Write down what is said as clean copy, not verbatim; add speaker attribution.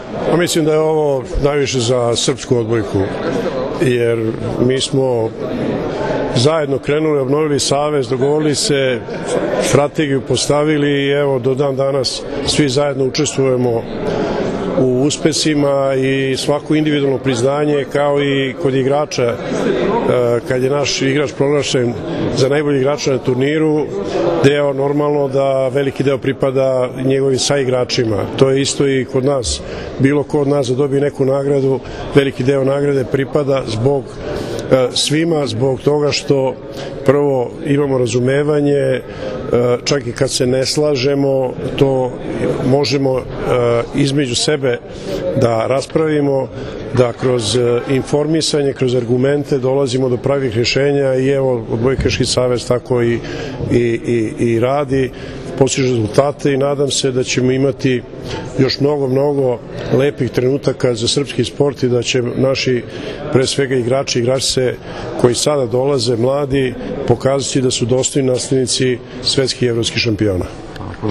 Speaker 1: Mislim da je ovo najviše za srpsku odbojku, jer mi smo zajedno krenuli, obnovili savez, dogovorili se, strategiju postavili i evo do dan danas svi zajedno učestvujemo u uspesima i svako individualno priznanje, kao i kod igrača, kad je naš igrač proglašen za najbolji igrača na turniru, deo normalno da veliki deo pripada njegovim saigračima. To je isto i kod nas. Bilo ko od nas da dobije neku nagradu, veliki deo nagrade pripada zbog svima, zbog toga što prvo imamo razumevanje, čak i kad se ne slažemo, to možemo između sebe da raspravimo, da kroz informisanje, kroz argumente dolazimo do pravih rješenja i evo Odbojkaški savez tako i radi, postiže rezultate i nadam se da ćemo imati još mnogo lepih trenutaka za srpski sport i da će naši, pre svega igrači i igračice koji sada dolaze, mladi, pokazati da su dostojni nastavnici svetskih i evropskih šampiona.